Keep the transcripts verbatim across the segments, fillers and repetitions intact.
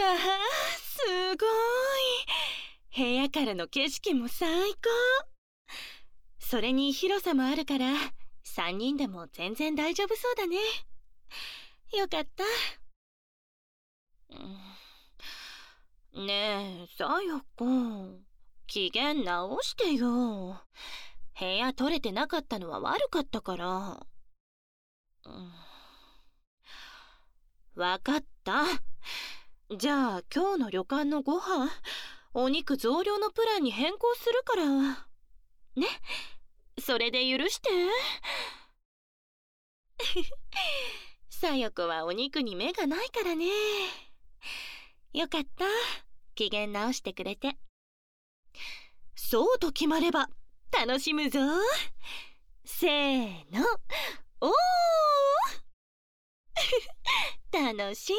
わあ、すごい。部屋からの景色も最高。それに広さもあるからさんにんでも全然大丈夫そうだね。よかった。ねえ、さよこ、機嫌直してよ。部屋取れてなかったのは悪かったから。うん、わかった。じゃあ今日の旅館のご飯、お肉増量のプランに変更するからね。それで許して。さよこはお肉に目がないからね。よかった、機嫌直してくれて。そうと決まれば楽しむぞ。せーの、おー楽しい。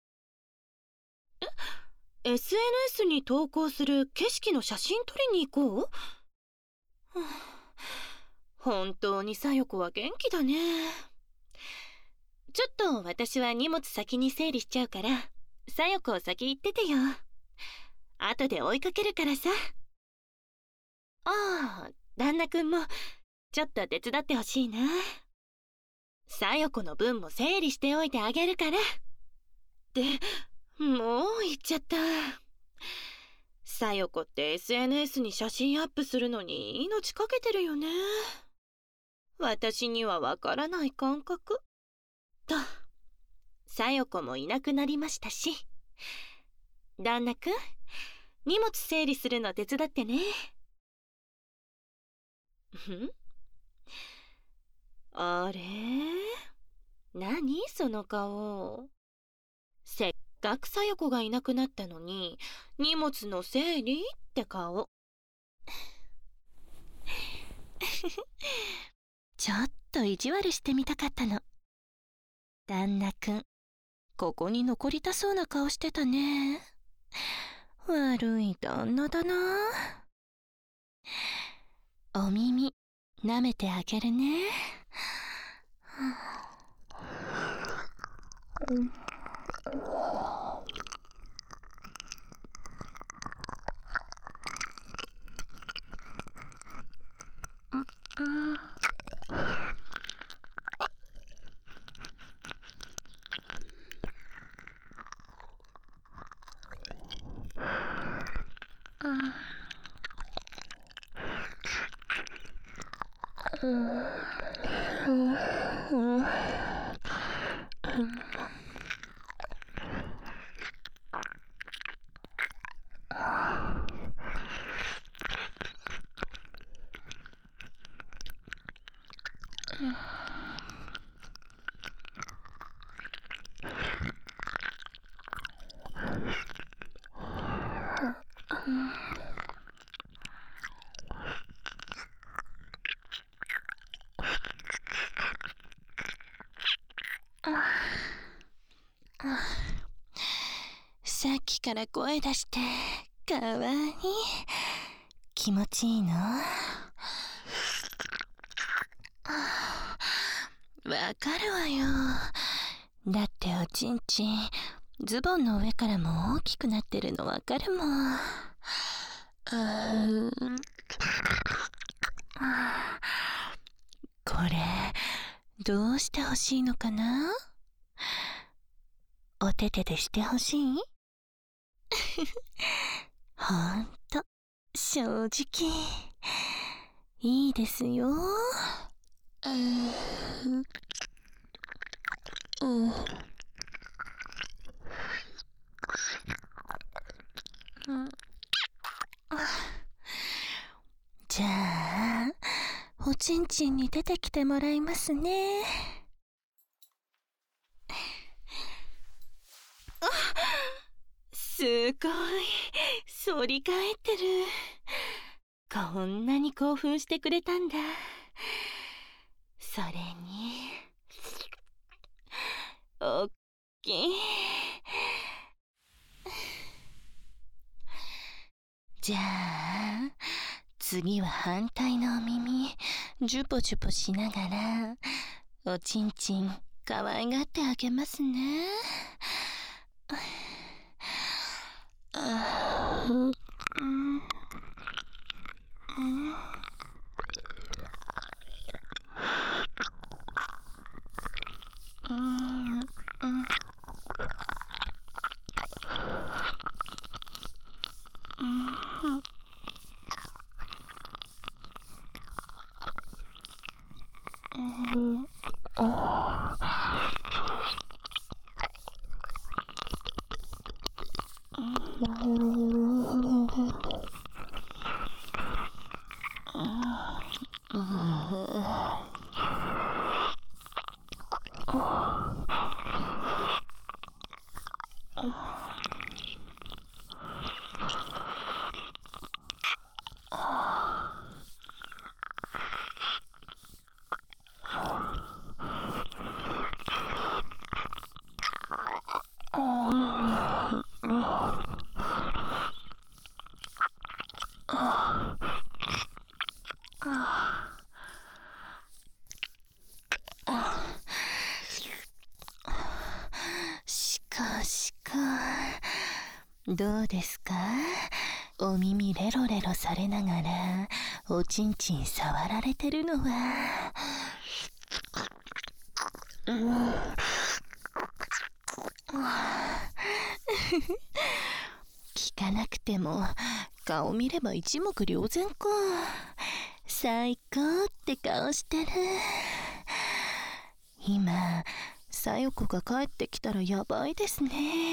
え エスエヌエス に投稿する景色の写真撮りに行こう。本当にさよこは元気だね。ちょっと私は荷物先に整理しちゃうから、さよこ先行っててよ。後で追いかけるからさ。ああ、旦那くんもちょっと手伝ってほしいな。さよこの分も整理しておいてあげるから。ってもう言っちゃった。さよこって エスエヌエス に写真アップするのに命かけてるよね。私にはわからない感覚と。さよこもいなくなりましたし、旦那くん、荷物整理するの手伝ってね。ん？あれ？何その顔。せっかくさよこがいなくなったのに荷物の整理って顔。ちょっと意地悪してみたかったの。旦那くん、ここに残りたそうな顔してたね。悪い旦那だな。お耳舐めてあげるね。さっきから声出してかわいい。気持ちいいの？わかるわよ。だっておちんちんズボンの上からも大きくなってるのわかるもん。これどうしてほしいのかな？お手手でしてほしい？ほんと正直いいですよ。うん、うん、じゃあおちんちんに出てきてもらいますね。あ、すごい反り返ってる。こんなに興奮してくれたんだ。それにおっきい。じゃあ次は反対のお耳ジュポジュポしながらおちんちんかわいがってあげますね。 しかしか、どうですか？お耳レロレロされながらおちんちん触られてるのは、うん、聞かなくても顔見れば一目瞭然か。最高って顔してる。今さよこが帰ってきたらやばいですね。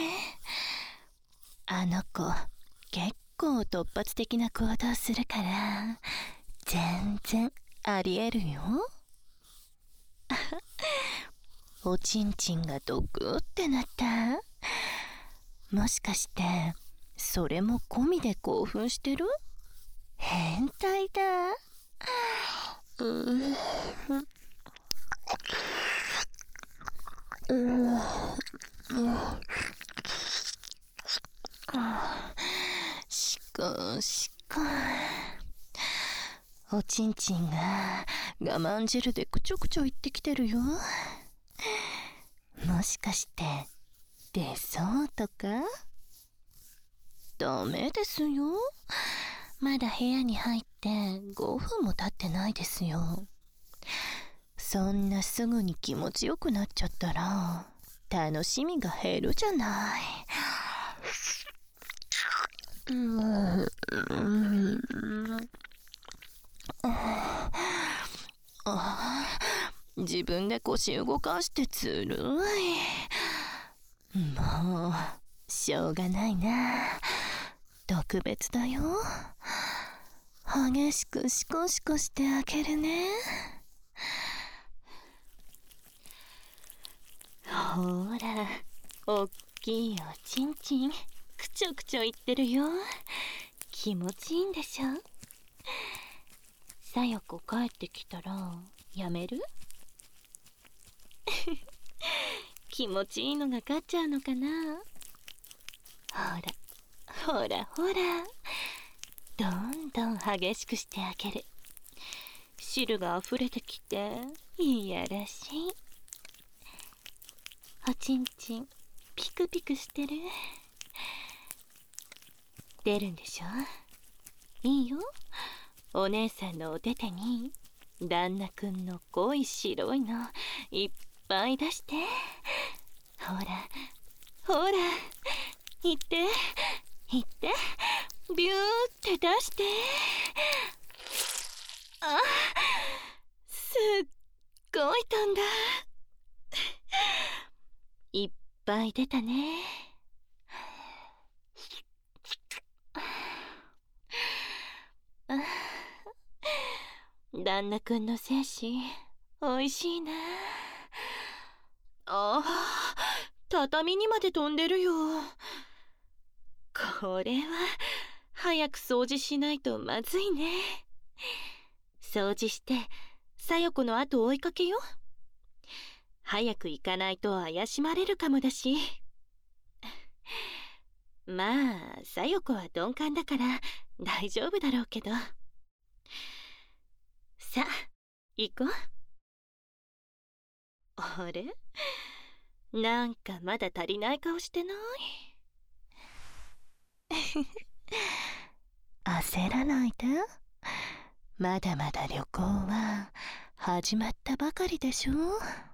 あの子結構突発的な行動するから全然ありえるよ。おちんちんがドクってなった？もしかしてそれも込みで興奮してる？変態だ。うううしかしか、おちんちんが我慢汁でくちょくちょ言ってきてるよ。もしかして出そうとか？ダメですよ。まだ部屋に入ってごふんも経ってないですよ。そんなすぐに気持ちよくなっちゃったら楽しみが減るじゃない。うーん、あ、自分で腰動かしてずるい。もうしょうがないな。特別だよ。激しくシコシコしてあげるね。ほら、おっきいおちんちんくちょくちょ言ってるよ。気持ちいいんでしょ。さよこ帰ってきたらやめる？気持ちいいのが勝っちゃうのかな。ほらほらほら、どんどん激しくしてあげる。汁があふれてきていやらしい。おちんちんピクピクしてる。出るんでしょ。いいよ、お姉さんのお手手に旦那くんの濃い白いのいっぱい出して。ほらほら、いっていって、ビューって出して。あ、すっごい飛んだ。いっぱい出たね。旦那くんの精子おいしいな。ああ、畳にまで飛んでるよ。これは早く掃除しないとまずいね。掃除してさよこの後追いかけよ。早く行かないと怪しまれるかもだし。まあさよこは鈍感だから大丈夫だろうけど。さあ行こう。あれ、なんかまだ足りない顔してない？焦らないで。まだまだ旅行は始まったばかりでしょ。